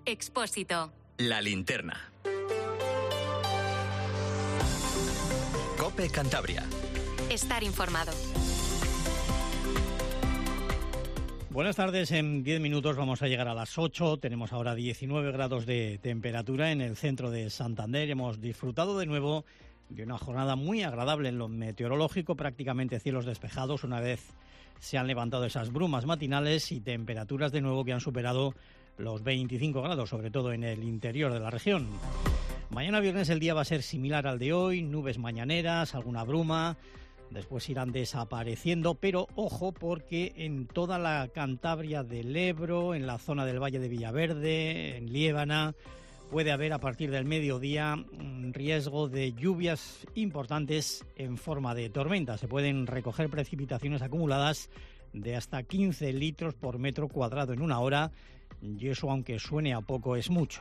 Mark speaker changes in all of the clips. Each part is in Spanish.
Speaker 1: Expósito.
Speaker 2: La linterna. COPE Cantabria.
Speaker 1: Estar informado.
Speaker 3: Buenas tardes, en 10 minutos vamos a llegar a las 8, tenemos ahora 19 grados de temperatura en el centro de Santander. Hemos disfrutado de nuevo de una jornada muy agradable en lo meteorológico, prácticamente cielos despejados, una vez se han levantado esas brumas matinales y temperaturas de nuevo que han superado los 25 grados, sobre todo en el interior de la región. Mañana viernes el día va a ser similar al de hoy, nubes mañaneras, alguna bruma. Después irán desapareciendo, pero ojo porque en toda la Cantabria del Ebro, en la zona del Valle de Villaverde, en Liébana, puede haber a partir del mediodía riesgo de lluvias importantes en forma de tormenta. Se pueden recoger precipitaciones acumuladas de hasta 15 litros por metro cuadrado en una hora, y eso, aunque suene a poco, es mucho.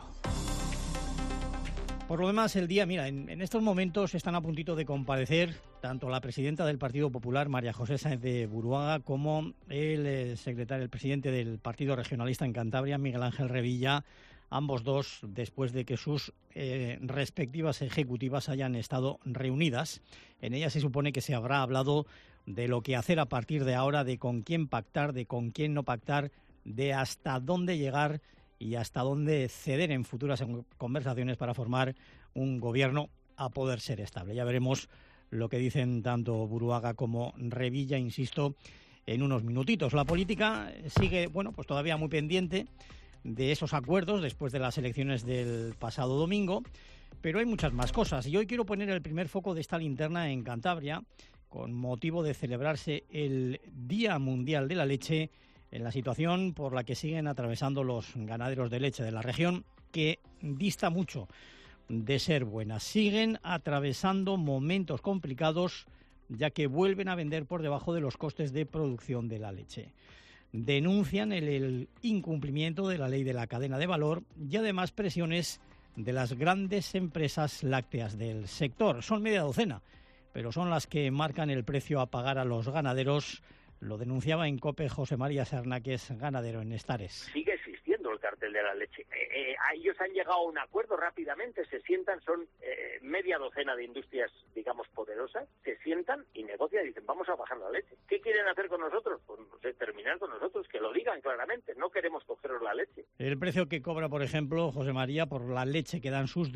Speaker 3: Por lo demás, el día, mira, en estos momentos están a puntito de comparecer tanto la presidenta del Partido Popular, María José Sáenz de Buruaga, como el presidente del Partido Regionalista en Cantabria, Miguel Ángel Revilla, ambos dos después de que sus respectivas ejecutivas hayan estado reunidas. En ellas se supone que se habrá hablado de lo que hacer a partir de ahora, de con quién pactar, de con quién no pactar, de hasta dónde llegar y hasta dónde ceder en futuras conversaciones para formar un gobierno a poder ser estable. Ya veremos lo que dicen tanto Buruaga como Revilla, insisto, en unos minutitos. La política sigue, pues todavía muy pendiente de esos acuerdos después de las elecciones del pasado domingo, pero hay muchas más cosas. Y hoy quiero poner el primer foco de esta linterna en Cantabria, con motivo de celebrarse el Día Mundial de la Leche, en la situación por la que siguen atravesando los ganaderos de leche de la región, que dista mucho de ser buena. Siguen atravesando momentos complicados, ya que vuelven a vender por debajo de los costes de producción de la leche. Denuncian el incumplimiento de la ley de la cadena de valor y además presiones de las grandes empresas lácteas del sector. Son media docena, pero son las que marcan el precio a pagar a los ganaderos. Lo denunciaba en COPE José María Serna, que es ganadero en Estares.
Speaker 4: Sigue existiendo el cartel de la leche. Ellos han llegado a un acuerdo rápidamente, se sientan, son media docena de industrias, digamos, poderosas, se sientan y negocian y dicen, vamos a bajar la leche. ¿Qué quieren hacer con nosotros? Pues no sé, terminar con nosotros, que lo digan claramente, no queremos cogeros la leche.
Speaker 3: El precio que cobra, por ejemplo, José María, por la leche que dan sus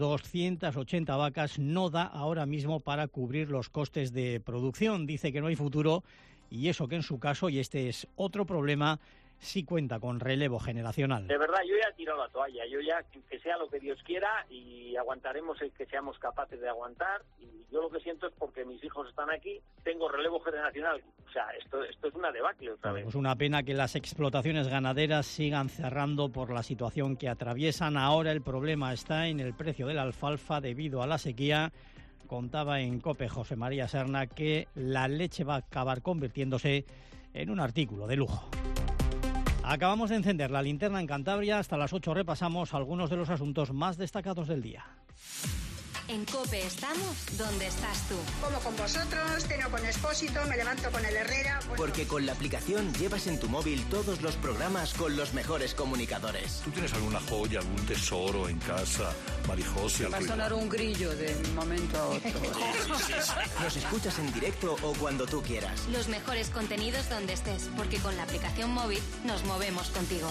Speaker 3: 280 vacas, no da ahora mismo para cubrir los costes de producción. Dice que no hay futuro. Y eso que en su caso, y este es otro problema, sí cuenta con relevo generacional.
Speaker 4: De verdad, yo ya he tirado la toalla, yo ya, que sea lo que Dios quiera, y aguantaremos el que seamos capaces de aguantar, y yo lo que siento es porque mis hijos están aquí, tengo relevo generacional, o sea, esto es una debacle otra vez.
Speaker 3: Es una pena que las explotaciones ganaderas sigan cerrando por la situación que atraviesan. Ahora el problema está en el precio de la alfalfa debido a la sequía. Contaba en COPE José María Serna que la leche va a acabar convirtiéndose en un artículo de lujo. Acabamos de encender la linterna en Cantabria. Hasta las 8 repasamos algunos de los asuntos más destacados del día.
Speaker 1: En COPE estamos donde estás tú.
Speaker 5: Como con vosotros, ceno con Expósito, me levanto con el Herrera.
Speaker 6: Porque con la aplicación llevas en tu móvil todos los programas con los mejores comunicadores.
Speaker 7: ¿Tú tienes alguna joya, algún tesoro en casa, Marijose?
Speaker 8: Va a sonar un grillo de un momento a otro.
Speaker 6: Sí. Nos escuchas en directo o cuando tú quieras.
Speaker 1: Los mejores contenidos donde estés, porque con la aplicación móvil nos movemos contigo.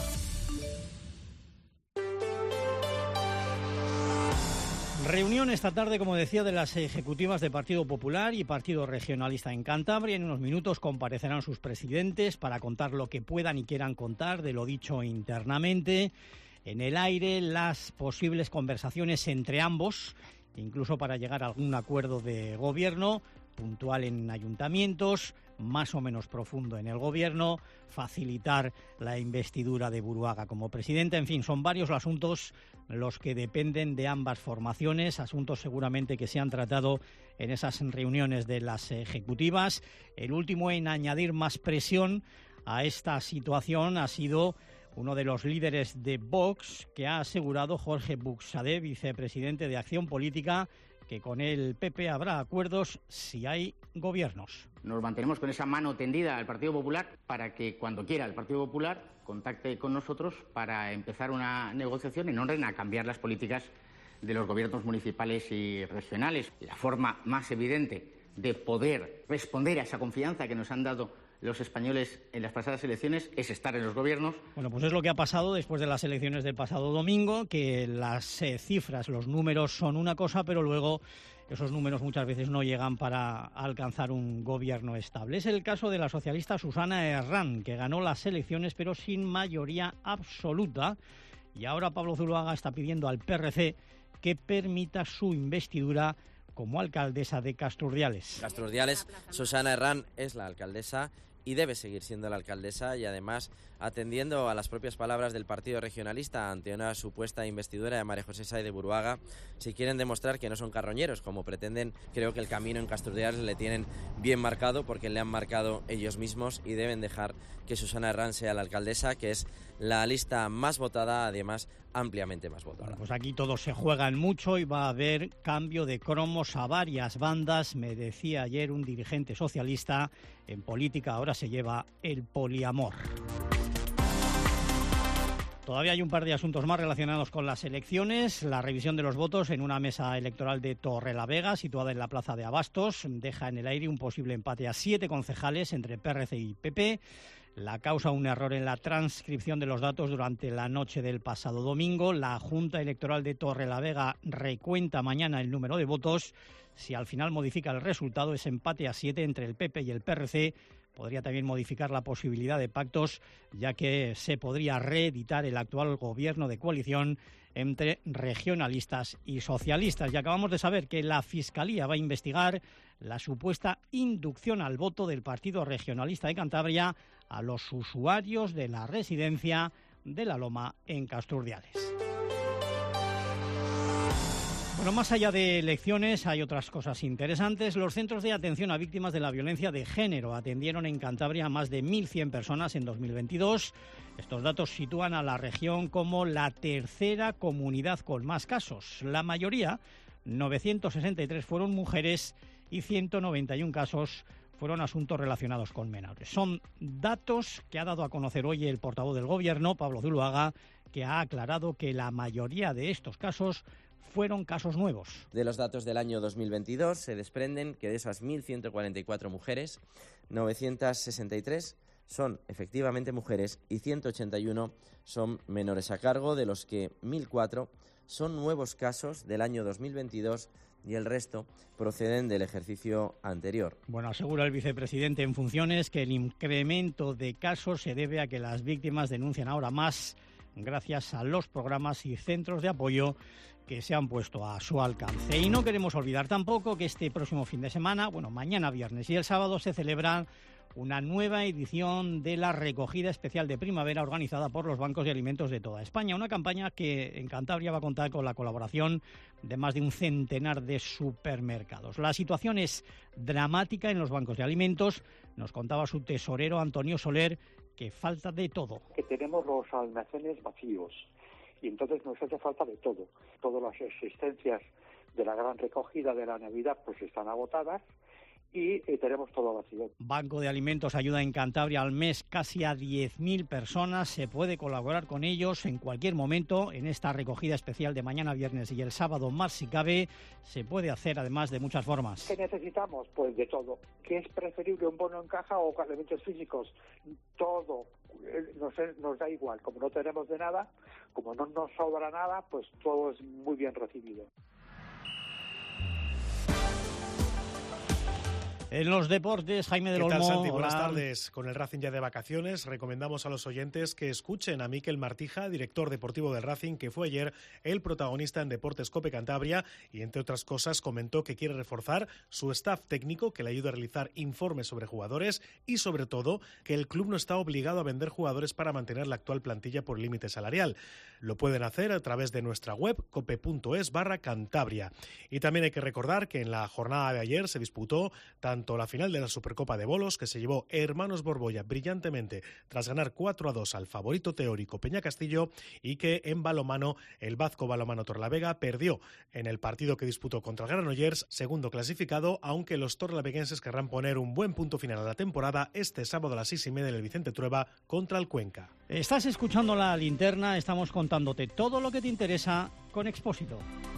Speaker 3: Reunión esta tarde, como decía, de las ejecutivas de Partido Popular y Partido Regionalista en Cantabria. En unos minutos comparecerán sus presidentes para contar lo que puedan y quieran contar de lo dicho internamente. En el aire, las posibles conversaciones entre ambos, incluso para llegar a algún acuerdo de gobierno, puntual en ayuntamientos, más o menos profundo en el gobierno, facilitar la investidura de Buruaga como presidente. En fin, son varios los asuntos los que dependen de ambas formaciones, asuntos seguramente que se han tratado en esas reuniones de las ejecutivas. El último en añadir más presión a esta situación ha sido uno de los líderes de Vox, que ha asegurado, Jorge Buxadé, vicepresidente de Acción Política, que con el PP habrá acuerdos si hay gobiernos.
Speaker 9: Nos mantenemos con esa mano tendida al Partido Popular para que cuando quiera el Partido Popular contacte con nosotros para empezar una negociación en orden a cambiar las políticas de los gobiernos municipales y regionales. La forma más evidente de poder responder a esa confianza que nos han dado los españoles en las pasadas elecciones es estar en los gobiernos.
Speaker 3: Bueno, pues es lo que ha pasado después de las elecciones del pasado domingo, que las cifras, los números son una cosa, pero luego esos números muchas veces no llegan para alcanzar un gobierno estable. Es el caso de la socialista Susana Herrán, que ganó las elecciones pero sin mayoría absoluta, y ahora Pablo Zuloaga está pidiendo al PRC que permita su investidura como alcaldesa de Casturdiales.
Speaker 10: Casturdiales, Susana Herrán es la alcaldesa y debe seguir siendo la alcaldesa, y además atendiendo a las propias palabras del Partido Regionalista ante una supuesta investidura de María José Sáez de Buruaga, si quieren demostrar que no son carroñeros, como pretenden. Creo que el camino en Casturdiales le tienen bien marcado, porque le han marcado ellos mismos, y deben dejar que Susana Herrán sea la alcaldesa, que es la lista más votada, además ampliamente más votada.
Speaker 3: Bueno, pues aquí todos se juegan mucho y va a haber cambio de cromos a varias bandas. Me decía ayer un dirigente socialista, en política ahora se lleva el poliamor. Todavía hay un par de asuntos más relacionados con las elecciones. La revisión de los votos en una mesa electoral de Torrelavega, situada en la plaza de Abastos, deja en el aire un posible empate a 7 concejales entre PRC y PP. La causa, un error en la transcripción de los datos durante la noche del pasado domingo. La Junta Electoral de Torrelavega recuenta mañana el número de votos. Si al final modifica el resultado, ese empate a 7 entre el PP y el PRC podría también modificar la posibilidad de pactos, ya que se podría reeditar el actual gobierno de coalición entre regionalistas y socialistas. Y acabamos de saber que la Fiscalía va a investigar la supuesta inducción al voto del Partido Regionalista de Cantabria a los usuarios de la residencia de La Loma en Casturdiales. Bueno, más allá de elecciones hay otras cosas interesantes. Los centros de atención a víctimas de la violencia de género atendieron en Cantabria a más de 1.100 personas en 2022. Estos datos sitúan a la región como la tercera comunidad con más casos. La mayoría, 963, fueron mujeres y 191 casos fueron asuntos relacionados con menores. Son datos que ha dado a conocer hoy el portavoz del Gobierno, Pablo Zuloaga, que ha aclarado que la mayoría de estos casos fueron casos nuevos.
Speaker 10: De los datos del año 2022 se desprenden que de esas 1.144 mujeres, 963 son efectivamente mujeres y 181 son menores a cargo, de los que 1.004 son nuevos casos del año 2022 y el resto proceden del ejercicio anterior.
Speaker 3: Bueno, asegura el vicepresidente en funciones que el incremento de casos se debe a que las víctimas denuncian ahora más gracias a los programas y centros de apoyo que se han puesto a su alcance. Y no queremos olvidar tampoco que este próximo fin de semana, mañana viernes y el sábado, se celebra una nueva edición de la recogida especial de primavera organizada por los bancos de alimentos de toda España. Una campaña que en Cantabria va a contar con la colaboración de más de un centenar de supermercados. La situación es dramática en los bancos de alimentos. Nos contaba su tesorero Antonio Soler que falta de todo.
Speaker 11: Que tenemos los almacenes vacíos y entonces nos hace falta de todo. Todas las existencias de la gran recogida de la Navidad pues están agotadas y tenemos todo vacío.
Speaker 3: Banco de Alimentos ayuda en Cantabria al mes casi a 10.000 personas. Se puede colaborar con ellos en cualquier momento en esta recogida especial de mañana viernes y el sábado más si cabe. Se puede hacer además de muchas formas.
Speaker 11: ¿Qué necesitamos? Pues de todo. ¿Qué es preferible, un bono en caja o elementos físicos? Todo. Nos da igual. Como no tenemos de nada, como no nos sobra nada, pues todo es muy bien recibido.
Speaker 3: En los deportes, Jaime del Olmo.
Speaker 12: ¿Qué tal, Santi? Buenas tardes. Con el Racing ya de vacaciones, recomendamos a los oyentes que escuchen a Mikel Martija, director deportivo del Racing, que fue ayer el protagonista en Deportes COPE Cantabria y, entre otras cosas, comentó que quiere reforzar su staff técnico, que le ayude a realizar informes sobre jugadores y, sobre todo, que el club no está obligado a vender jugadores para mantener la actual plantilla por límite salarial. Lo pueden hacer a través de nuestra web cope.es/Cantabria. Y también hay que recordar que en la jornada de ayer se disputó tanto tanto la final de la Supercopa de Bolos, que se llevó Hermanos Borbolla brillantemente tras ganar 4-2 al favorito teórico Peña Castillo, y que en balonmano el Bazco Balonmano Torlavega perdió en el partido que disputó contra el Granollers, segundo clasificado, aunque los torlaveguenses querrán poner un buen punto final a la temporada este sábado a las 6:30 en el Vicente Trueba contra el Cuenca.
Speaker 3: Estás escuchando La Linterna, estamos contándote todo lo que te interesa con Expósito.